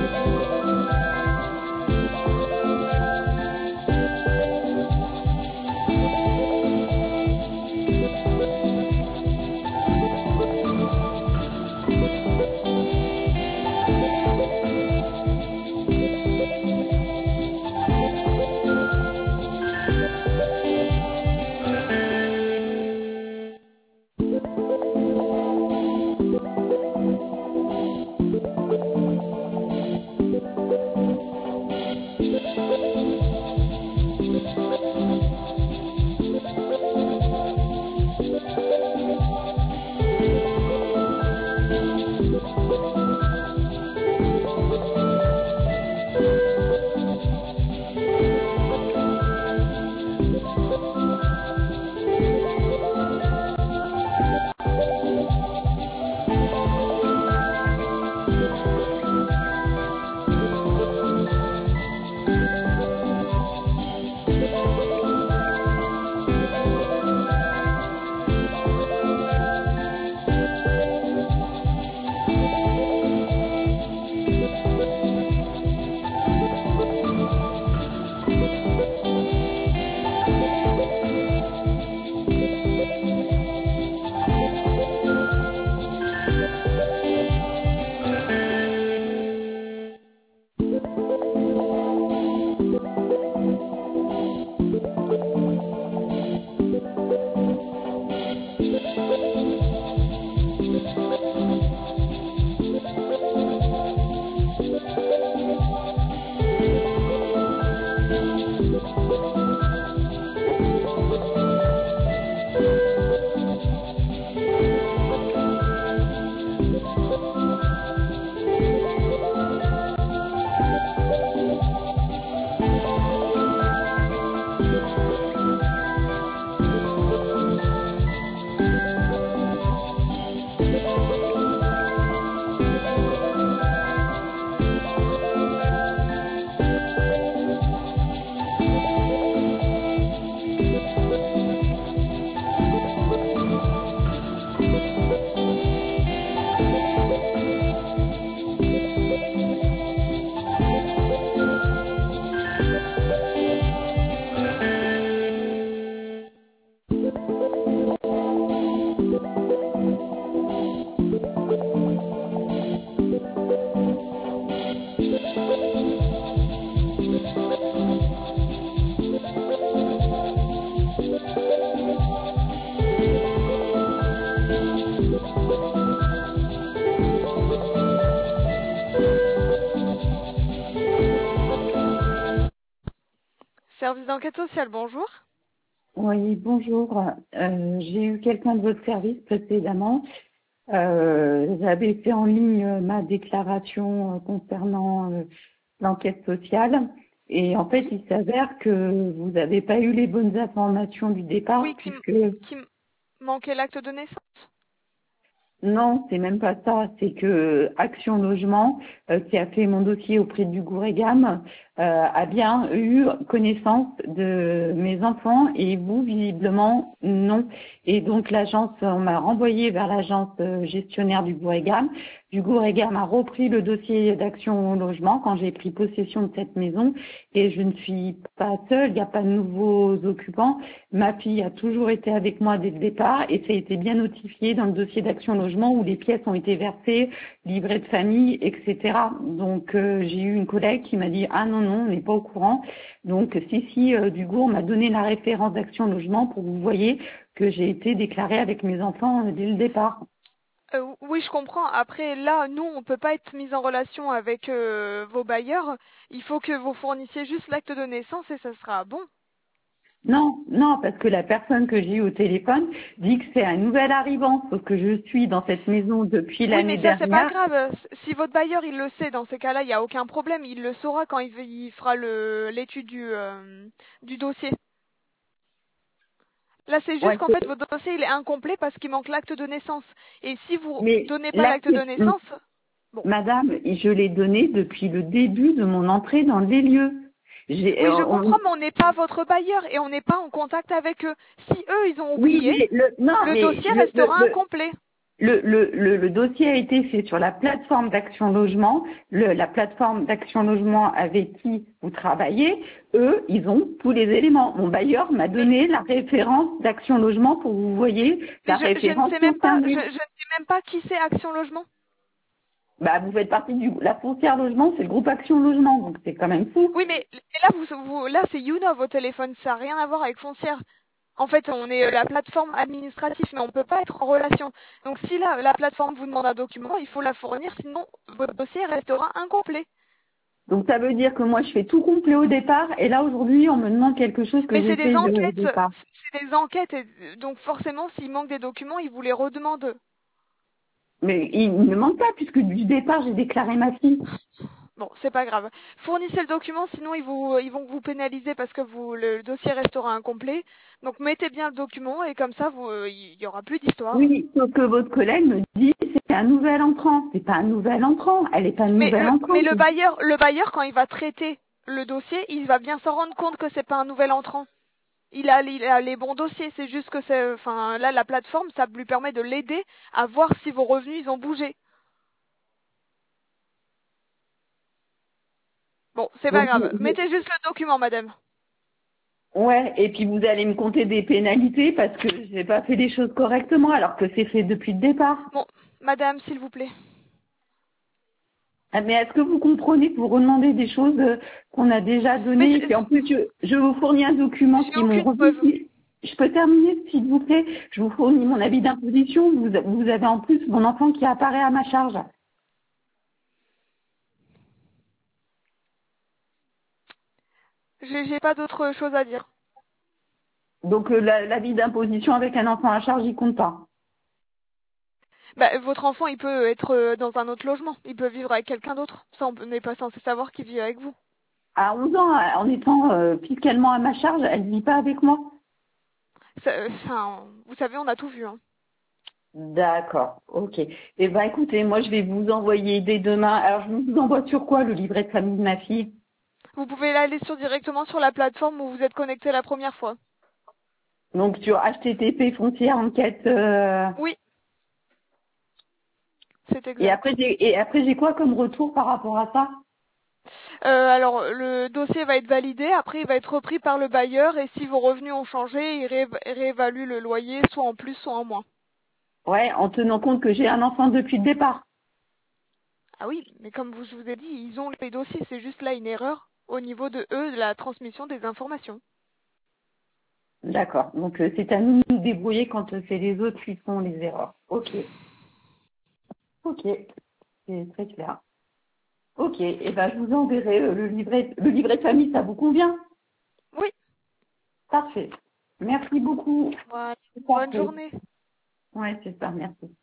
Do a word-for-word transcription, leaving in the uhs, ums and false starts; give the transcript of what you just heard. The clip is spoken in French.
Service d'enquête sociale, bonjour. Oui, bonjour. Euh, j'ai eu quelqu'un de votre service précédemment. Euh, J'avais fait en ligne ma déclaration concernant euh, l'enquête sociale. Et en fait, il s'avère que vous n'avez pas eu les bonnes informations du départ. Oui, qui, puisque... qui manquait l'acte de naissance. Non, c'est même pas ça. C'est que Action Logement, euh, qui a fait mon dossier auprès du Gouregam, euh, a bien eu connaissance de mes enfants et vous, visiblement, non. Et donc l'agence, on m'a renvoyé vers l'agence euh, gestionnaire du Gouregam. Du Gouregam a repris le dossier d'Action Logement quand j'ai pris possession de cette maison et je ne suis pas seule, il n'y a pas de nouveaux occupants. Ma fille a toujours été avec moi dès le départ et ça a été bien notifié dans le dossier d'Action Logement où les pièces ont été versées, livrets de famille, et cetera. Donc euh, j'ai eu une collègue qui m'a dit « Ah non, non, on n'est pas au courant ». Donc si, si, euh, Dugour m'a donné la référence d'Action Logement pour que vous voyez que j'ai été déclarée avec mes enfants euh, dès le départ. Euh, oui, je comprends. Après, là, nous, on ne peut pas être mis en relation avec euh, vos bailleurs. Il faut que vous fournissiez juste l'acte de naissance et ça sera bon. Non, non, parce que la personne que j'ai eue au téléphone dit que c'est un nouvel arrivant, sauf que je suis dans cette maison depuis Oui, l'année mais ça, c'est pas dernière. grave. Si votre bailleur, il le sait, dans ces cas-là, il n'y a aucun problème. Il le saura quand il, il fera le- l'étude du, euh, du dossier. Là, c'est juste Ouais, qu'en fait, votre dossier, il est incomplet parce qu'il manque l'acte de naissance. Et si vous mais donnez pas là, l'acte de naissance, bon. madame, je l'ai donné depuis le début de mon entrée dans les lieux. J'ai, Oui, je on- comprends, mais on n'est pas votre bailleur et on n'est pas en contact avec eux. Si eux, ils ont oui, oublié, mais le, non, le mais dossier le, le, restera le, incomplet. le, le, le, le dossier a été fait sur la plateforme d'Action Logement. Le, la plateforme d'Action Logement avec qui vous travaillez, eux, ils ont tous les éléments. Mon bailleur m'a donné la référence d'Action Logement pour que vous voyez la Mais je, je ne référence sais même pas, je, concernée. je ne sais même pas qui c'est Action Logement. Bah, vous faites partie du la foncière logement, c'est le groupe Action Logement, donc c'est quand même fou. Oui, mais, mais là, vous, vous, là, c'est YouNov au téléphone, ça n'a rien à voir avec Foncière. En fait, on est la plateforme administrative, mais on ne peut pas être en relation. Donc, si la, la plateforme vous demande un document, il faut la fournir, sinon votre dossier restera incomplet. Donc ça veut dire que moi je fais tout complet au départ, et là aujourd'hui on me demande quelque chose que Mais j'ai c'est des fait de- au enquêtes, départ. c'est des enquêtes, et donc forcément, s'il manque des documents, ils vous les redemandent. Mais il ne me manque pas, puisque du départ j'ai déclaré ma fille. Bon, c'est pas grave. Fournissez le document, sinon ils, vous, ils vont vous pénaliser parce que vous, le, le dossier restera incomplet. Donc mettez bien le document et comme ça, vous, euh, il y aura plus d'histoire. Oui, sauf que votre collègue me dit c'est un nouvel entrant. C'est pas un nouvel entrant, elle est pas une Mais nouvelle le, mais entrante. le bailleur, le bailleur, quand il va traiter le dossier, il va bien s'en rendre compte que c'est pas un nouvel entrant. Il a, il a les bons dossiers. C'est juste que c'est, enfin, là, la plateforme, ça lui permet de l'aider à voir si vos revenus ils ont bougé. Bon, c'est pas Donc, grave. vous- Mettez juste le document, madame. ouais, et puis vous allez me compter des pénalités parce que j'ai pas fait les choses correctement alors que c'est fait depuis le départ. Bon, madame, s'il vous plaît. Ah, mais est-ce que vous comprenez que vous redemandez des choses euh, qu'on a déjà Mais données et puis en plus je, je vous fournis un document j'ai qui m'ont aucune revu. preuve. Je peux terminer s'il vous plaît. Je vous fournis mon avis d'imposition. Vous, vous avez en plus mon enfant qui apparaît à ma charge. J'ai j'ai pas d'autre chose à dire. Donc euh, la- l'avis d'imposition avec un enfant à charge, il compte pas. Bah, votre enfant, il peut être euh, dans un autre logement. Il peut vivre avec quelqu'un d'autre. Ça, on n'est pas censé savoir qu'il vit avec vous. À onze ans, en étant euh, fiscalement à ma charge, elle ne vit pas avec moi. Ça, euh, enfin, vous savez, on a tout vu. Hein. D'accord, ok. Eh ben écoutez, moi je vais vous envoyer dès demain. Alors je vous envoie sur quoi le livret de famille de ma fille? Vous pouvez aller sur directement sur la plateforme où vous êtes connecté la première fois. Donc sur H T T P foncière enquête. euh, Oui, c'est Et exact. après j'ai et après j'ai quoi comme retour par rapport à ça? Euh, alors, le dossier va être validé. Après, il va être repris par le bailleur. Et si vos revenus ont changé, il ré réévalue le loyer, soit en plus, soit en moins. Ouais, en tenant compte que j'ai un enfant depuis le départ. Ah oui, mais comme vous, je vous ai dit, ils ont les dossiers. C'est juste là une erreur au niveau de eux, de la transmission des informations. D'accord. Donc euh, c'est à nous de nous débrouiller quand euh, c'est les autres qui font les erreurs. Ok. Ok. C'est très clair. Ok. Et ben je vous enverrai euh, le livret le livret de famille, ça vous convient? Oui, Parfait. Merci beaucoup. voilà. C'est Bonne parfait. journée. Ouais, c'est ça. Merci.